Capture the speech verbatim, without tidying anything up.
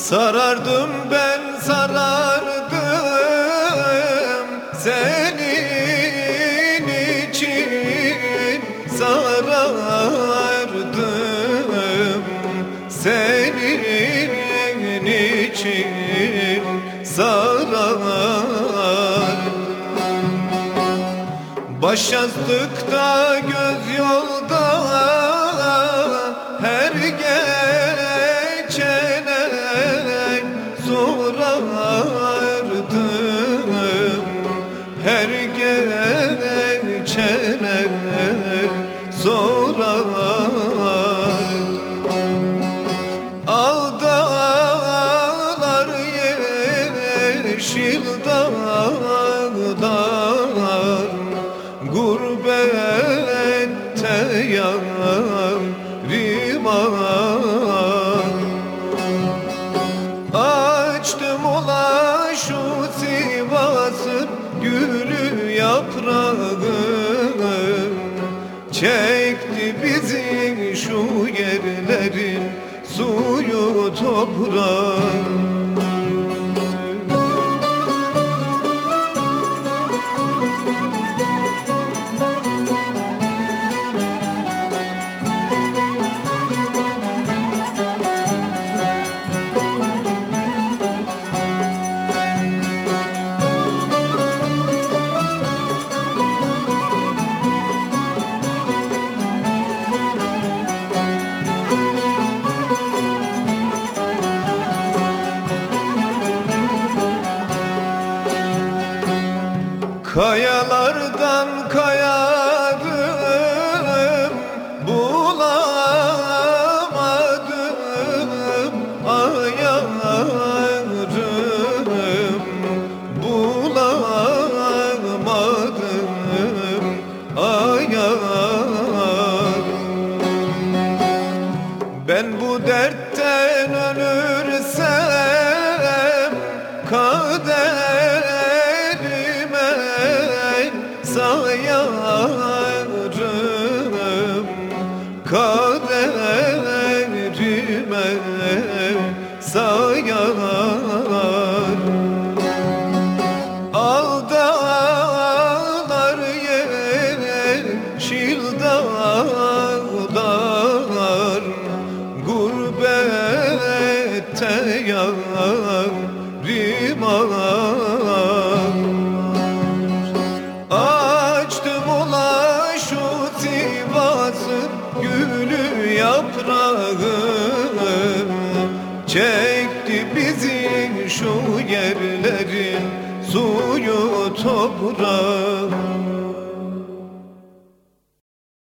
Sarardım ben sarardım senin için, sarardım senin için, sarardım. Baş yazdıkta göz yolda her geçene sorardım, her geçene sorardım. Ağdalar yeşil dağlar, gurbette yarim var. Açtım ola şu Sivas'ın gülü yaprağı, çekti bizi şu yerlerin suyu toprağı. Kayalardan kayarım, bulamadım ayarım, bulamadım ayarım. Ben bu dertten ölürsem kaderime sayarım, kaderime sayarım. Ağdalar yeşil dağlar, gurbette yarim var. Açtım ola şu Sivas'ın gülü yaprağı, çekti bizi şu yerlerin suyu toprağı.